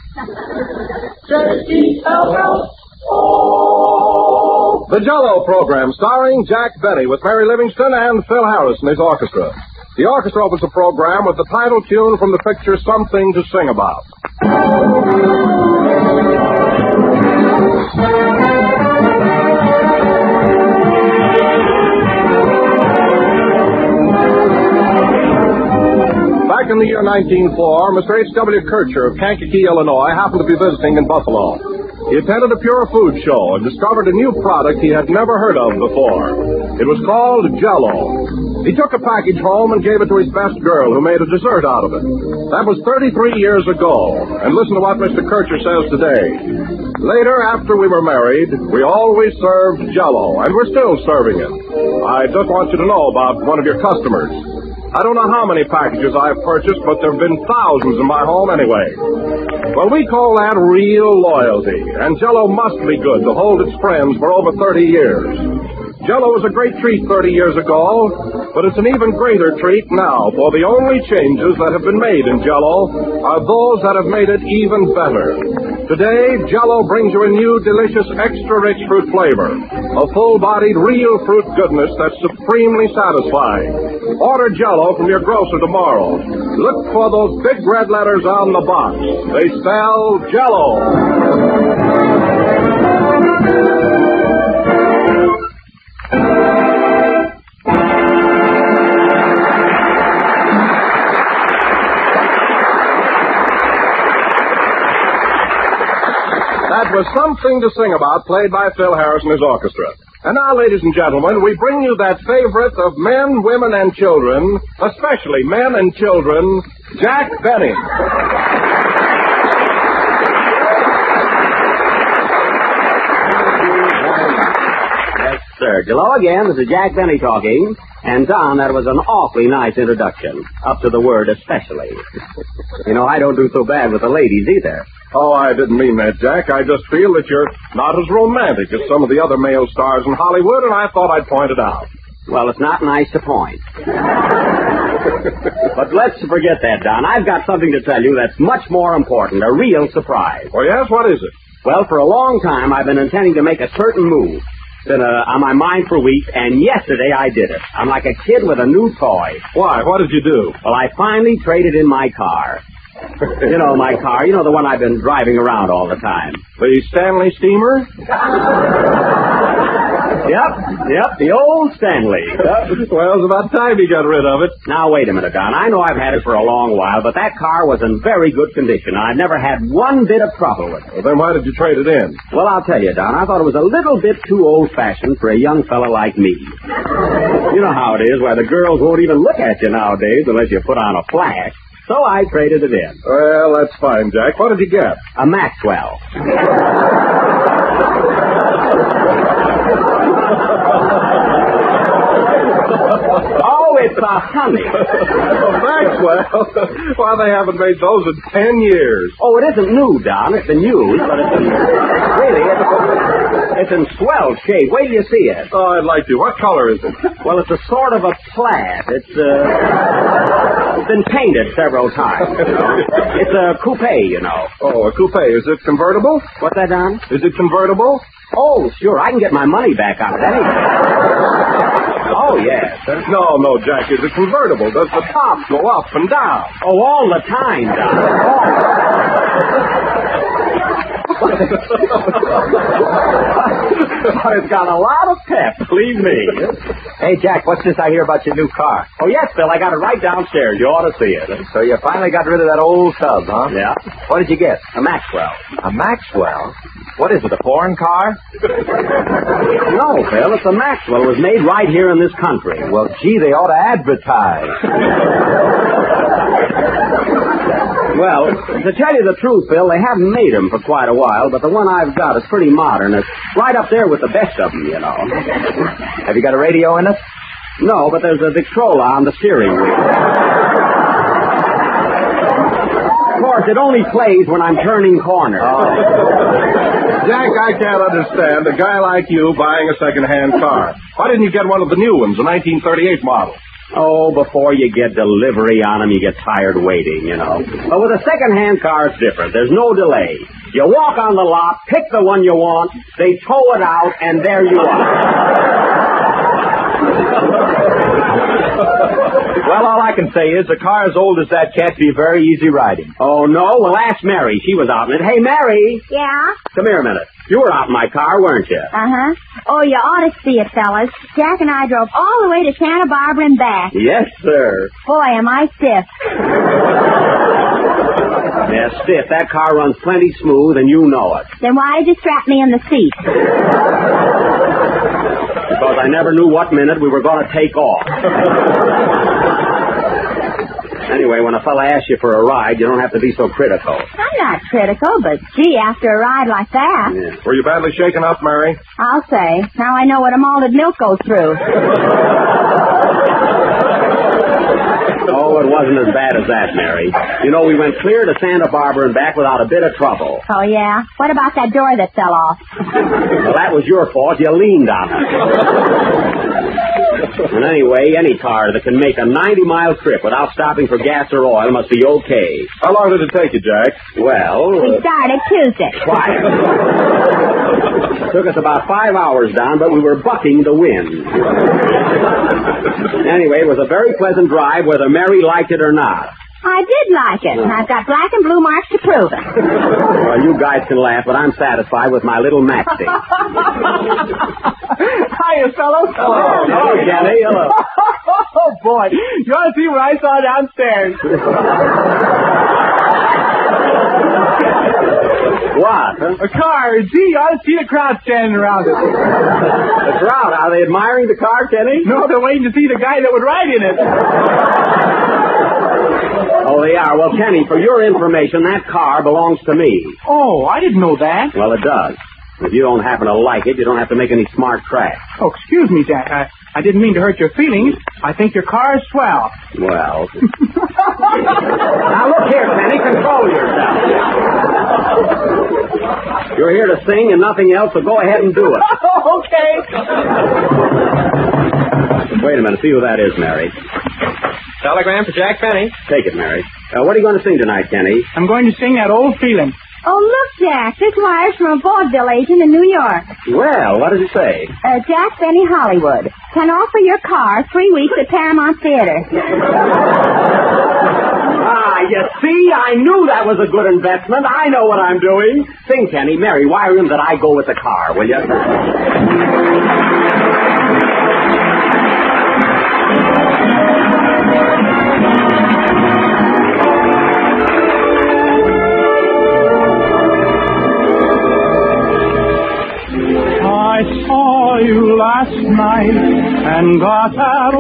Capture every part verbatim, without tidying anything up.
J E L L O. The Jell-O program, starring Jack Benny with Mary Livingston and Phil Harris and his orchestra. The orchestra opens the program with the title tune from the picture Something to Sing About. Back in the year nineteen oh four, Mister H W Kircher of Kankakee, Illinois, happened to be visiting in Buffalo. He attended a Pure Food show and discovered a new product he had never heard of before. It was called Jell-O. He took a package home and gave it to his best girl, who made a dessert out of it. That was thirty-three years ago. And listen to what Mister Kircher says today. Later, after we were married, we always served Jell-O, and we're still serving it. I just want you to know about one of your customers. I don't know how many packages I've purchased, but there have been thousands in my home anyway. Well, we call that real loyalty, and Jell-O must be good to hold its friends for over thirty years. Jell-O was a great treat thirty years ago, but it's an even greater treat now, for the only changes that have been made in Jell-O are those that have made it even better. Today, Jell-O brings you a new, delicious, extra-rich fruit flavor, a full-bodied, real fruit goodness that's supremely satisfying. Order Jell-O from your grocer tomorrow. Look for those big red letters on the box. They spell Jell-O. That was Something to Sing About, played by Phil Harris and his orchestra. And now, ladies and gentlemen, we bring you that favorite of men, women, and children, especially men and children, Jack Benny. Yes, sir. Hello again. This is Jack Benny talking. And, Don, that was an awfully nice introduction, up to the word especially. You know, I don't do so bad with the ladies either. Oh, I didn't mean that, Jack. I just feel that you're not as romantic as some of the other male stars in Hollywood, and I thought I'd point it out. Well, it's not nice to point. But let's forget that, Don. I've got something to tell you that's much more important, a real surprise. Oh, yes? What is it? Well, for a long time, I've been intending to make a certain move. It's been uh, on my mind for weeks, and yesterday I did it. I'm like a kid with a new toy. Why? What did you do? Well, I finally traded in my car. You know, my car. You know, the one I've been driving around all the time. The Stanley steamer? Yep, yep, the old Stanley. Yep. Well, it's about time you got rid of it. Now, wait a minute, Don. I know I've had it for a long while, but that car was in very good condition. I've never had one bit of trouble with it. Well, then why did you trade it in? Well, I'll tell you, Don. I thought it was a little bit too old-fashioned for a young fella like me. You know how it is, where the girls won't even look at you nowadays unless you put on a flash. So I traded it in. Well, that's fine, Jack. What did you get? A Maxwell. Oh, it's a honey. Maxwell? Why, they haven't made those in ten years. Oh, it isn't new, Don. It's been used, but it's in, really, it's, it's in swell shape. Wait till you see it. Oh, I'd like to. What color is it? Well, it's a sort of a plaid. It's, uh, it's been painted several times, you know. It's a coupe, you know. Oh, a coupe. Is it convertible? What's that, Don? Is it convertible? Oh, sure. I can get my money back on it anyway. Oh, yes. No, no, Jack. Is it convertible? Does the top go up and down? Oh, all the time, Don. But it's got a lot of pep, believe me. Hey, Jack, what's this I hear about your new car? Oh, yes, Bill. I got it right downstairs. You ought to see it. So you finally got rid of that old tub, huh? Yeah. What did you get? A Maxwell. A Maxwell? What is it, a foreign car? No, Bill, it's a Maxwell. It was made right here in this country. Well, gee, they ought to advertise. Well, to tell you the truth, Bill, they haven't made them for quite a while, but the one I've got is pretty modern. It's right up there with the best of them, you know. Have you got a radio in it? No, but there's a Victrola on the steering wheel. Of course, it only plays when I'm turning corners. Oh. Jack, I can't understand a guy like you buying a second-hand car. Why didn't you get one of the new ones, a nineteen thirty-eight model? Oh, before you get delivery on them, you get tired waiting, you know. But with a second-hand car, it's different. There's no delay. You walk on the lot, pick the one you want, they tow it out, and there you are. Well, all I can say is a car as old as that can't be very easy riding. Oh, no? Well, ask Mary. She was out in it. Hey, Mary. Yeah? Come here a minute. You were out in my car, weren't you? Uh-huh. Oh, you ought to see it, fellas. Jack and I drove all the way to Santa Barbara and back. Yes, sir. Boy, am I stiff. Yeah, stiff. That car runs plenty smooth, and you know it. Then why did you strap me in the seat? Because I never knew what minute we were going to take off. Anyway, when a fella asks you for a ride, you don't have to be so critical. I'm not critical, but gee, after a ride like that... Yeah. Were you badly shaken up, Mary? I'll say. Now I know what a malted milk goes through. Oh, it wasn't as bad as that, Mary. You know, we went clear to Santa Barbara and back without a bit of trouble. Oh, yeah? What about that door that fell off? Well, that was your fault. You leaned on it. And anyway, any car that can make a ninety-mile trip without stopping for gas or oil must be okay. How long did it take you, Jack? Well... We started Tuesday. Quiet. Took us about five hours down, but we were bucking the wind. Anyway, it was a very pleasant drive, whether Mary liked it or not. I did like it, and I've got black and blue marks to prove it. Well, you guys can laugh, but I'm satisfied with my little Maxie. Hiya, fellows. Hello. Hello, Jenny. Hello. Oh, boy. You want to see what I saw downstairs? What? Huh? A car. Gee, you ought to see the crowd standing around it. The crowd, are they admiring the car, Kenny? No, they're waiting to see the guy that would ride in it. Oh, they are. Well, Kenny, for your information, that car belongs to me. Oh, I didn't know that. Well, it does. If you don't happen to like it, you don't have to make any smart cracks. Oh, excuse me, Jack. I, I didn't mean to hurt your feelings. I think your car is swell. Well. Now, look here, Kenny. Control yourself. You're here to sing and nothing else, so go ahead and do it. Okay. Wait a minute. See who that is, Mary. Telegram for Jack Benny. Take it, Mary. Uh, what are you going to sing tonight, Kenny? I'm going to sing that old feeling. Oh, look, Jack. This wire's from a vaudeville agent in New York. Well, what does it say? Uh, Jack Benny Hollywood. Can offer your car three weeks at Paramount Theater. Ah, you see? I knew that was a good investment. I know what I'm doing. Sing, Kenny. Mary, wire him that I go with the car, will you? I saw you last night and got that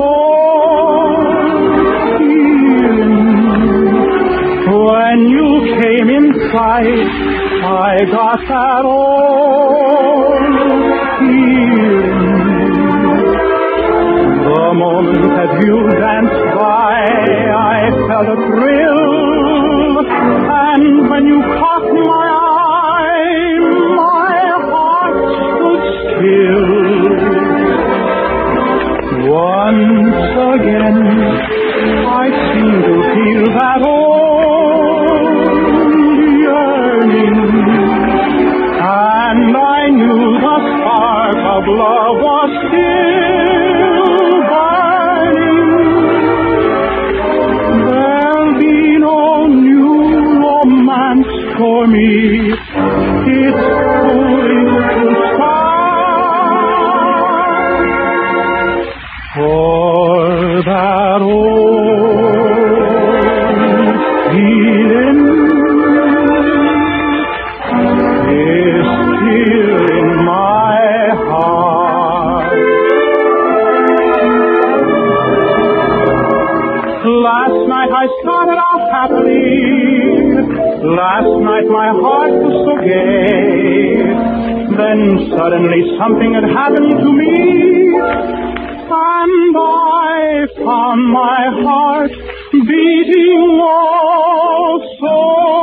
old feeling. When you came in sight, I got that old feeling. The moment that you danced by, I felt a thrill. And when you caught my eye, my heart stood still. Once again, I seem to feel that old yearning. And I knew the spark of love was still burning. There'll be no new romance for me. It's going to start. For that old feeling is still in my heart. Last night I started off happily. Last night my heart was so gay. Then suddenly something had happened to me. And I found my heart beating oh so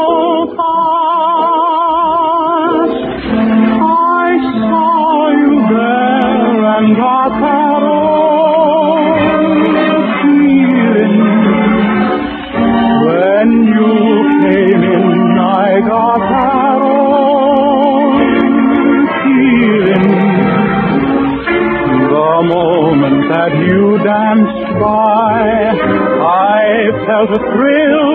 fast. I saw you there and got that old feeling. felt a thrill.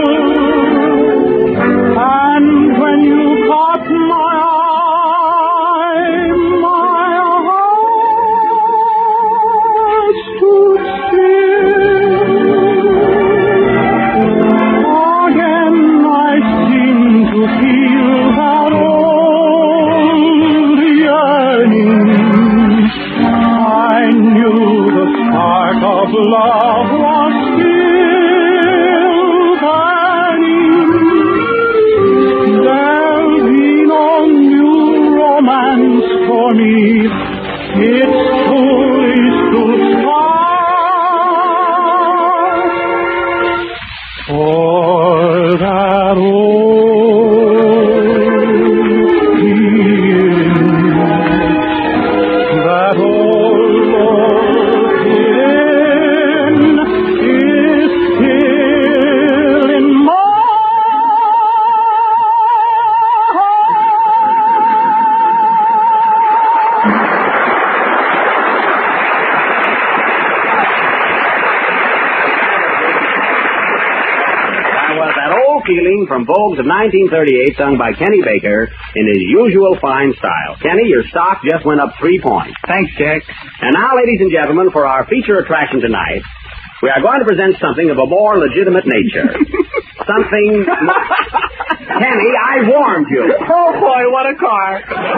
And when you caught my eye, my heart stood still. Again I seemed to feel that old yearning. I knew the spark of love was still burning. There'll be no new romance for me. It's foolish to start. For that old feeling, that old feeling is still in my That was that old feeling from Vogue's of nineteen thirty-eight, sung by Kenny Baker in his usual fine style. Kenny, your stock just went up three points. Thanks, Jack. And now, ladies and gentlemen, for our feature attraction tonight, we are going to present something of a more legitimate nature. Something... Kenny, I warned you. Oh, boy, what a car.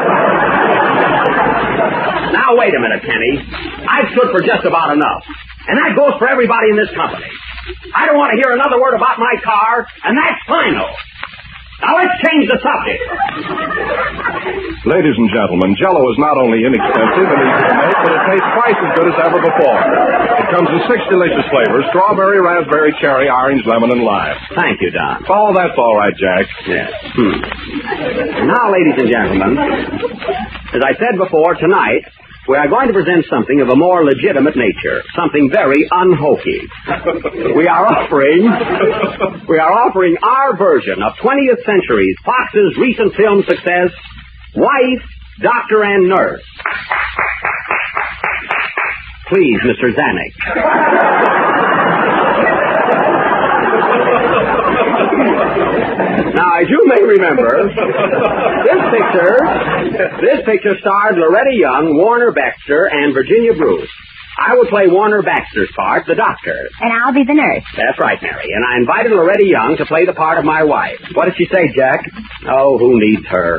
Now, wait a minute, Kenny. I've stood for just about enough. And that goes for everybody in this company. I don't want to hear another word about my car, and that's final. Now, let's change the subject. Ladies and gentlemen, Jell-O is not only inexpensive and easy to make, but it tastes twice as good as ever before. It comes in six delicious flavors: strawberry, raspberry, cherry, orange, lemon, and lime. Thank you, Don. Oh, that's all right, Jack. Yes. Hmm. Now, ladies and gentlemen, as I said before, tonight, we are going to present something of a more legitimate nature, something very unhokey. We are offering, we are offering our version of twentieth century Fox's recent film success, Wife, Doctor, and Nurse. Please, Mister Zanuck. Now, as you may remember, this picture, this picture starred Loretta Young, Warner Baxter, and Virginia Bruce. I will play Warner Baxter's part, the doctor. And I'll be the nurse. That's right, Mary. And I invited Loretta Young to play the part of my wife. What did she say, Jack? Oh, who needs her?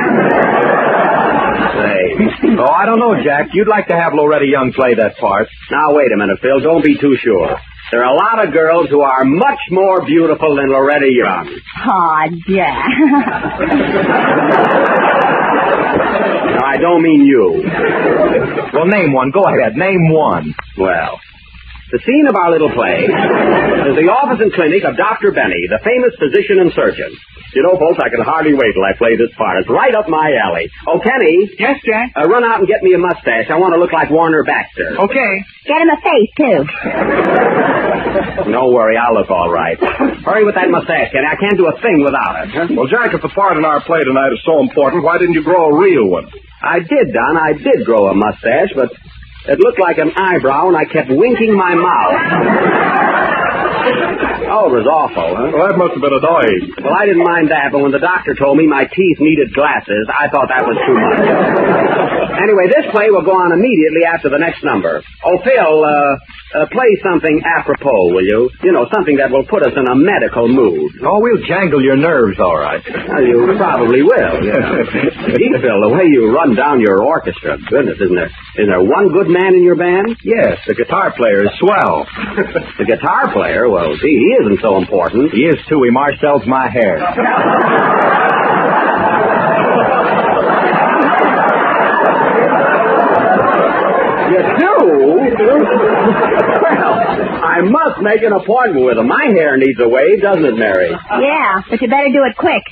Say. Oh, I don't know, Jack. You'd like to have Loretta Young play that part. Now, wait a minute, Phil. Don't be too sure. There are a lot of girls who are much more beautiful than Loretta Young. Aw, Jack. No, I don't mean you. Well, name one. Go ahead. Name one. Well, the scene of our little play is the office and clinic of Doctor Benny, the famous physician and surgeon. You know, folks, I can hardly wait till I play this part. It's right up my alley. Oh, Kenny. Yes, Jack? Uh, run out and get me a mustache. I want to look like Warner Baxter. Okay. Get him a face, too. Don't worry, I'll look all right. Hurry with that mustache, Kenny. I can't do a thing without it. Huh? Well, Jack, if the part in our play tonight is so important, why didn't you grow a real one? I did, Don. I did grow a mustache, but it looked like an eyebrow, and I kept winking my mouth. Oh, it was awful, huh? Well, that must have been annoying. Well, I didn't mind that, but when the doctor told me my teeth needed glasses, I thought that was too much. Anyway, this play will go on immediately after the next number. Oh, Phil, uh, uh, play something apropos, will you? You know, something that will put us in a medical mood. Oh, we'll jangle your nerves, all right. Well, you probably will, yeah. Gee, Phil, the way you run down your orchestra, goodness, isn't there, isn't there one good man in your band? Yes, the guitar player is swell. The guitar player? Well, gee, he isn't so important. He is, too. He marshals my hair. You do? Well, I must make an appointment with him. My hair needs a wave, doesn't it, Mary? Yeah, but you better do it quick.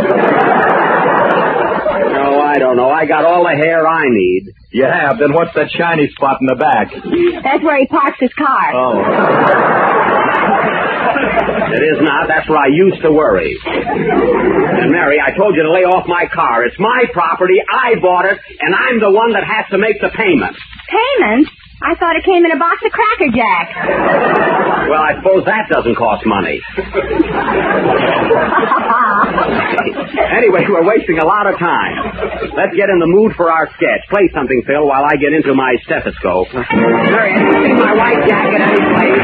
No, I don't know. I got all the hair I need. You have? Then what's that shiny spot in the back? That's where he parks his car. Oh. It is not. That's where I used to worry. And, Mary, I told you to lay off my car. It's my property. I bought it, and I'm the one that has to make the payment. Payment? I thought it came in a box of Cracker Jacks. Well, I suppose that doesn't cost money. Anyway, we're wasting a lot of time. Let's get in the mood for our sketch. Play something, Phil, while I get into my stethoscope. Mary, see my white jacket, any place.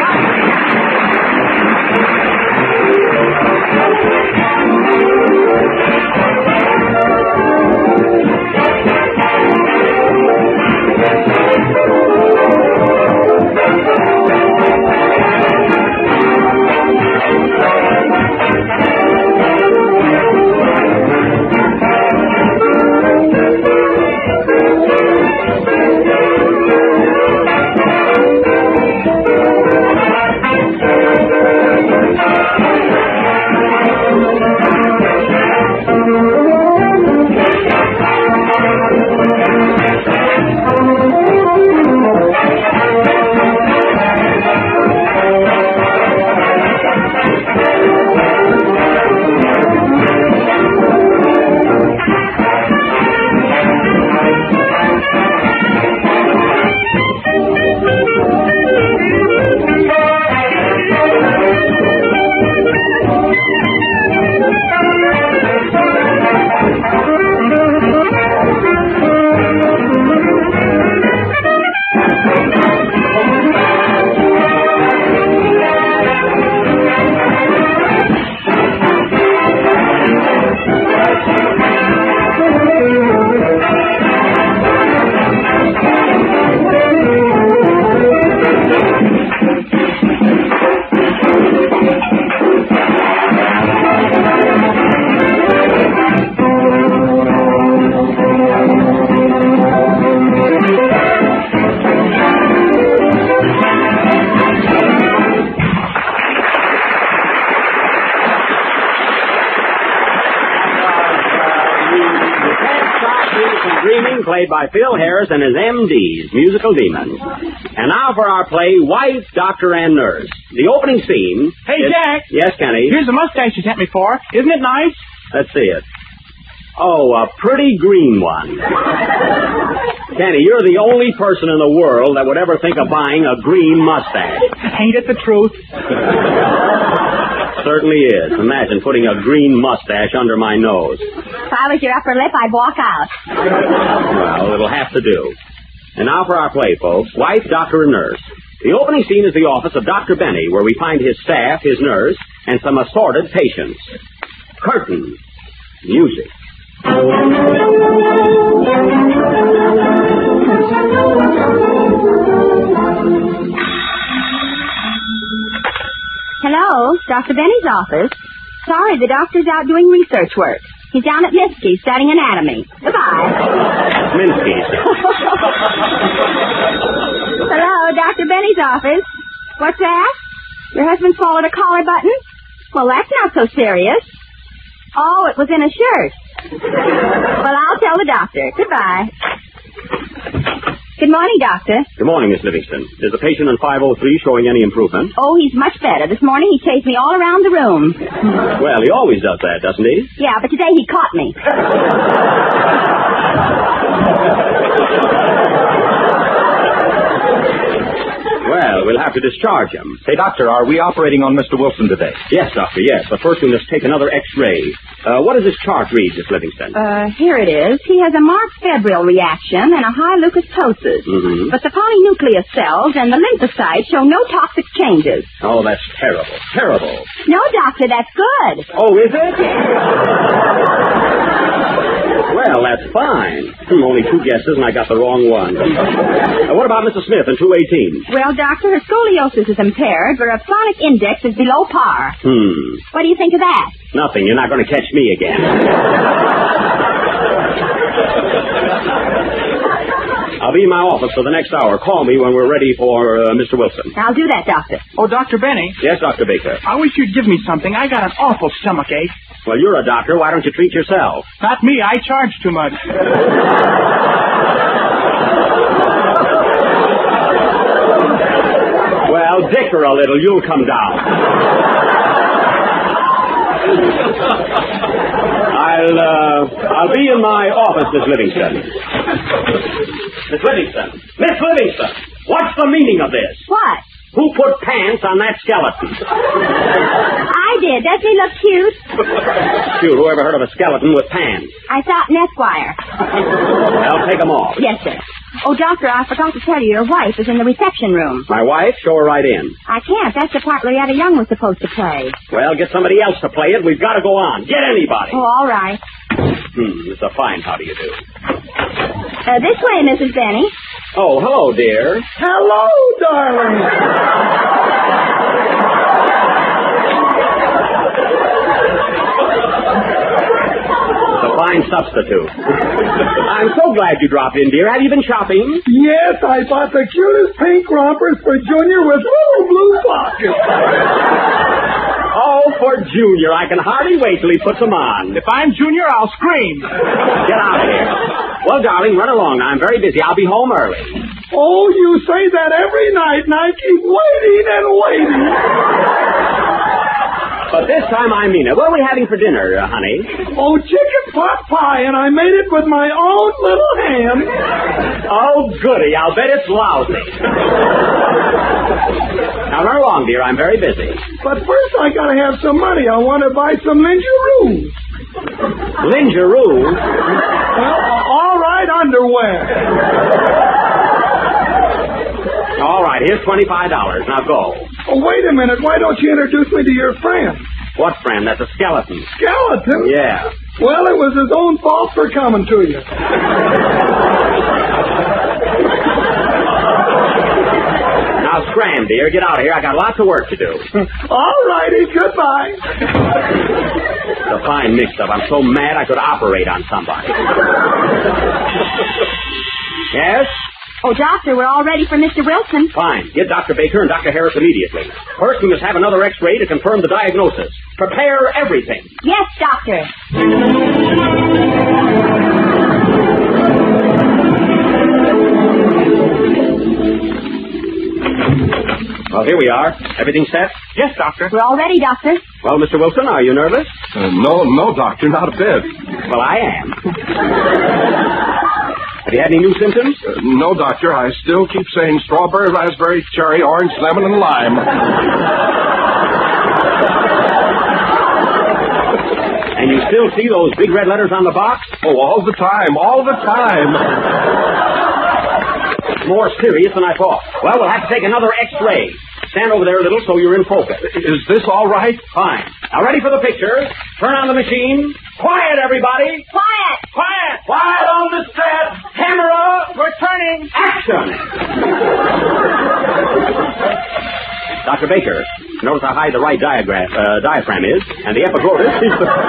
Played by Phil Harris and his M Ds, Musical Demons. And now for our play, Wife, Doctor, and Nurse. The opening scene... Hey, is... Jack. Yes, Kenny? Here's the mustache you sent me for. Isn't it nice? Let's see it. Oh, a pretty green one. Kenny, you're the only person in the world that would ever think of buying a green mustache. Ain't it the truth? Certainly is. Imagine putting a green mustache under my nose. If I was your upper lip, I'd walk out. Well, it'll have to do. And now for our play, folks. Wife, Doctor, and Nurse. The opening scene is the office of Doctor Benny, where we find his staff, his nurse, and some assorted patients. Curtain. Music. Hello, Doctor Benny's office. Sorry, the doctor's out doing research work. He's down at Minsky's studying anatomy. Goodbye. Minsky's. Hello, Doctor Benny's office. What's that? Your husband swallowed a collar button? Well, that's not so serious. Oh, it was in a shirt. Well, I'll tell the doctor. Goodbye. Good morning, Doctor. Good morning, Miss Livingston. Is the patient in five oh three showing any improvement? Oh, he's much better. This morning he chased me all around the room. Well, he always does that, doesn't he? Yeah, but today he caught me. Well, we'll have to discharge him. Say, Doctor, are we operating on Mister Wilson today? Yes, Doctor, yes. But first we must take another X-ray. Uh, what does this chart read, Miss Livingston? Uh, here it is. He has a marked febrile reaction and a high leukocytosis. Mm-hmm. But the polynucleus cells and the lymphocytes show no toxic changes. Oh, that's terrible. Terrible. No, Doctor, that's good. Oh, is it? Well, that's fine. Hmm, only two guesses, and I got the wrong one. Uh, what about Missus Smith in two eighteen? Well, Doctor, her scoliosis is impaired, but her ophthalmic index is below par. Hmm. What do you think of that? Nothing. You're not going to catch me again. I'll be in my office for the next hour. Call me when we're ready for uh, Mister Wilson. I'll do that, Doctor. Oh, Doctor Benny. Yes, Doctor Baker. I wish you'd give me something. I got an awful stomach ache. Well, you're a doctor. Why don't you treat yourself? Not me. I charge too much. Well, dicker a little. You'll come down. I'll, uh, I'll be in my office, Miss Livingston. Miss Livingston! Miss Livingston! What's the meaning of this? What? Who put pants on that skeleton? I did. Doesn't he look cute? Shoot, who ever heard of a skeleton with pants? I saw it in Esquire. Well, take them off. Yes, sir. Oh, doctor, I forgot to tell you, your wife is in the reception room. My wife? Show her right in. I can't. That's the part Loretta Young was supposed to play. Well, get somebody else to play it. We've got to go on. Get anybody. Oh, all right. Hmm, it's a fine how do you do. Uh, this way, Missus Benny. Oh, hello, dear. Hello, darling. It's a fine substitute. I'm so glad you dropped in, dear. Have you been shopping? Yes, I bought the cutest pink rompers for Junior with little blue pockets. Oh, for Junior. I can hardly wait till he puts them on. If I'm Junior, I'll scream. Get out of here. Well, darling, run along. I'm very busy. I'll be home early. Oh, you say that every night, and I keep waiting and waiting. But this time I mean it. What are we having for dinner, uh, honey? Oh, chicken pot pie, and I made it with my own little hands. Oh, goody. I'll bet it's lousy. Now, run along, dear. I'm very busy. But first I gotta have some money. I want to buy some lingerie. Lingerie? Well, all right, underwear. All right, here's twenty-five dollars. Now go. Oh, wait a minute. Why don't you introduce me to your friend? What friend? That's a skeleton. Skeleton? Yeah. Well, it was his own fault for coming to you. Now, scram, dear. Get out of here. I got lots of work to do. All righty. Goodbye. It's a fine mix-up. I'm so mad I could operate on somebody. Yes? Oh, doctor, we're all ready for Mister Wilson. Fine. Get Doctor Baker and Doctor Harris immediately. First, we must have another X-ray to confirm the diagnosis. Prepare everything. Yes, doctor. Well, here we are. Everything set? Yes, doctor. We're all ready, doctor. Well, Mister Wilson, are you nervous? Uh, no, no, doctor, not a bit. Well, I am. Have you had any new symptoms? Uh, no, doctor, I still keep saying strawberry, raspberry, cherry, orange, lemon, and lime. And you still see those big red letters on the box? Oh, all the time, all the time. More serious than I thought. Well, we'll have to take another X-ray. Stand over there a little so you're in focus. Is this all right? Fine. Now, ready for the picture. Turn on the machine. Quiet, everybody. Quiet. Quiet. Quiet on the set. Camera. We're turning. Action. Doctor Baker, notice how high the right diagram, uh, diaphragm is, and the epiglottis is the...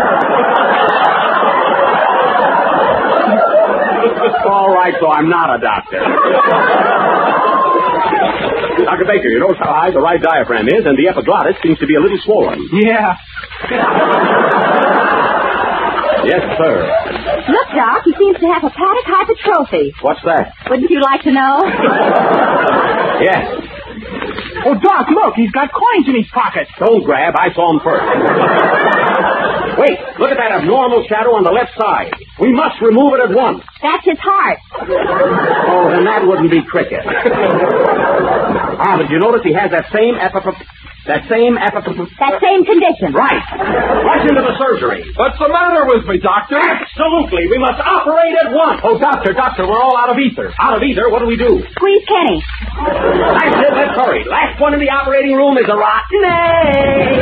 All right, so I'm not a doctor. Doctor Baker, you notice how high the right diaphragm is, and the epiglottis seems to be a little swollen. Yeah. Yes, sir. Look, Doc, he seems to have hepatic hypertrophy. What's that? Wouldn't you like to know? Yes. Oh, Doc, look, he's got coins in his pocket. Don't grab. I saw him first. Wait, look at that abnormal shadow on the left side. We must remove it at once. That's his heart. Oh, then that wouldn't be cricket. Ah, but you notice he has that same epip... That same epip... That same condition. Right. Rush into the surgery. What's the matter with me, doctor? Absolutely. We must operate at once. Oh, doctor, doctor, we're all out of ether. Out of either, what do we do? Squeeze Kenny. That's it. Let's hurry. Last one in the operating room is a rotten egg.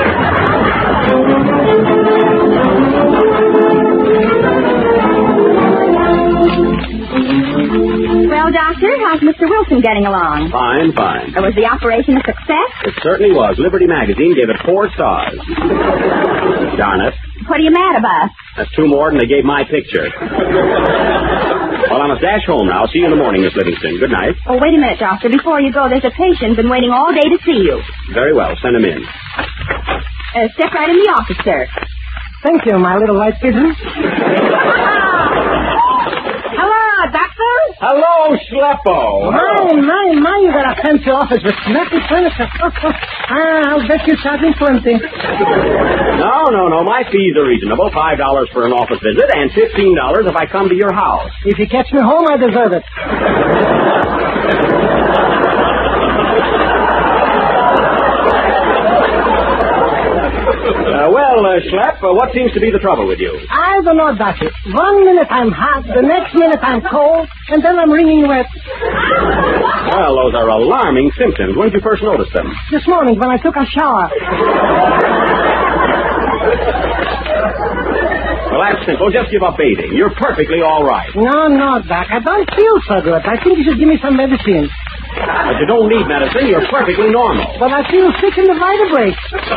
Well, doctor, how's Mister Wilson getting along? Fine, fine. Was the operation a success? It certainly was. Liberty Magazine gave it four stars. Darn it. What are you mad about? That's two more than they gave my picture. Well, I must dash home now. See you in the morning, Miss Livingston. Good night. Oh, wait a minute, doctor. Before you go, there's a patient been waiting all day to see you. Very well. Send him in. Uh, step right in the office, sir. Thank you, my little light pigeon. Hello, doctor. Hello, Schleppo. My, my, my, you got a fancy office with snappy furniture. ah, I'll bet you charging twenty. No, no, no. My fees are reasonable. Five dollars for an office visit and fifteen dollars if I come to your house. If you catch me home, I deserve it. Uh, well, uh, Schlepp, uh, what seems to be the trouble with you? I don't know, Doctor. One minute I'm hot, the next minute I'm cold, and then I'm wringing wet. Well, those are alarming symptoms. When did you first notice them? This morning when I took a shower. Well, that's simple. Just give up bathing. You're perfectly all right. No, no, Doc. I don't feel so good. I think you should give me some medicine. But you don't need medicine. You're perfectly normal. But I feel sick in the vertebrae.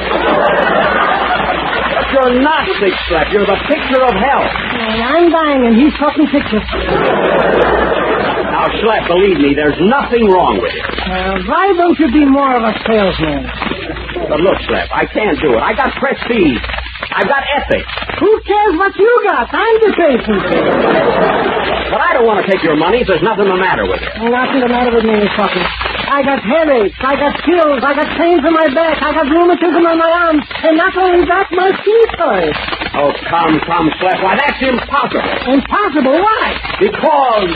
But you're not sick, Schlepp. You're the picture of health. And I'm dying, and he's talking pictures. Now, Schlepp, believe me, there's nothing wrong with you. Uh, why don't you be more of a salesman? But look, Schlepp, I can't do it. I got prestige. I've got ethics. Who cares what you got? I'm the patient. But I don't want to take your money if there's nothing the matter with it. Nothing the matter with me, Miss Tucker. I got headaches, I got chills, I got pains in my back, I got rheumatism on my arms, and not only that, my feet hurt. Oh, come, come, Schlepp. Why, that's impossible. Impossible? Why? Because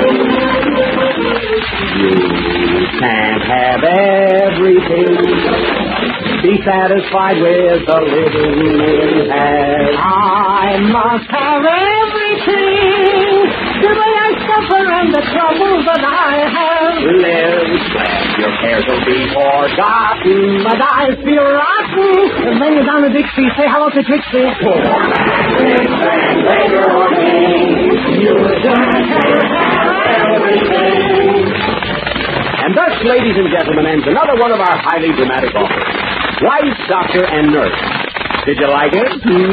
you can't have everything. Be satisfied with the living we have. I must have everything. The way I suffer and the troubles that I have. Live, Schlepp. Your cares will be forgotten. But I feel rotten. And when you're down to Dixie, say hello to Trixie. You can't have everything. And thus, ladies and gentlemen, ends another one of our highly dramatic offers. Wife, doctor, and nurse. Did you like it? Hmm?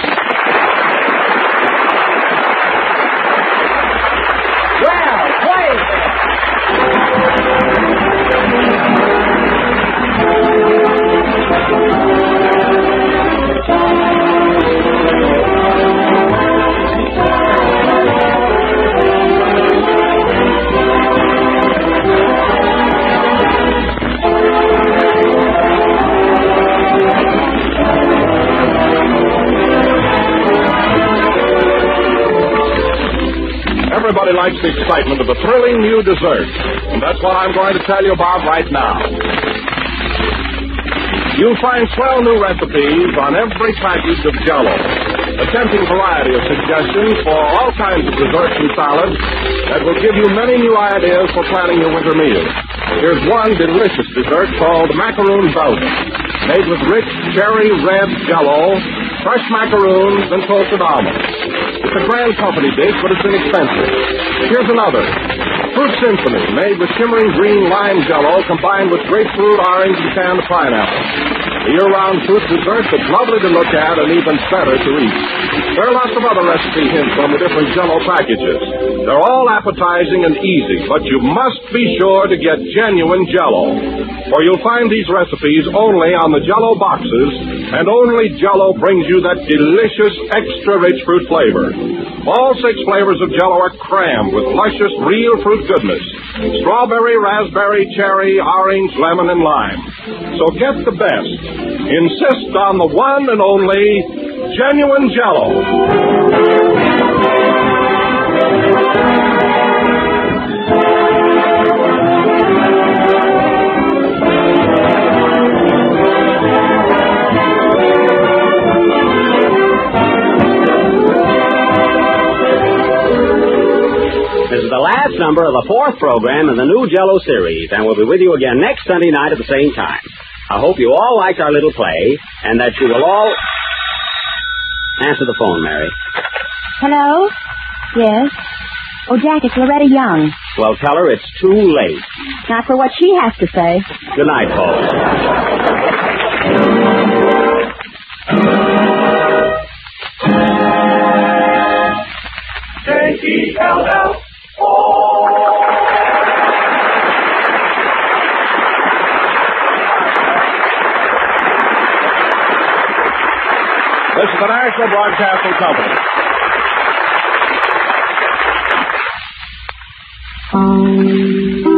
Well, play Everybody likes the excitement of a thrilling new dessert, and that's what I'm going to tell you about right now. You'll find swell new recipes on every package of Jell-O, a tempting variety of suggestions for all kinds of desserts and salads that will give you many new ideas for planning your winter meals. Here's one delicious dessert called Macaroon Belgium, made with rich cherry red Jell-O, fresh macaroons, and toasted almonds. It's a grand company dish, but it's inexpensive. Here's another. Fruit Symphony, made with shimmering green lime Jell-O combined with grapefruit, orange, and canned pineapple. A year-round fruit dessert that's lovely to look at and even better to eat. There are lots of other recipe hints on the different Jell-O packages. They're all appetizing and easy, but you must be sure to get genuine Jell-O. For you'll find these recipes only on the Jell-O boxes, and only Jell-O brings you that delicious, extra-rich fruit flavor. All six flavors of Jell-O are crammed with luscious, real fruit goodness. Strawberry, raspberry, cherry, orange, lemon, and lime. So get the best. Insist on the one and only genuine Jell-O. This is the last number of the fourth program in the new Jell-O series, and we'll be with you again next Sunday night at the same time. I hope you all liked our little play, and that you will all... Answer the phone, Mary. Hello? Yes? Oh, Jack, it's Loretta Young. Well, tell her it's too late. Not for what she has to say. Good night, folks. J E L L O. This is the National Broadcasting Company. Oh.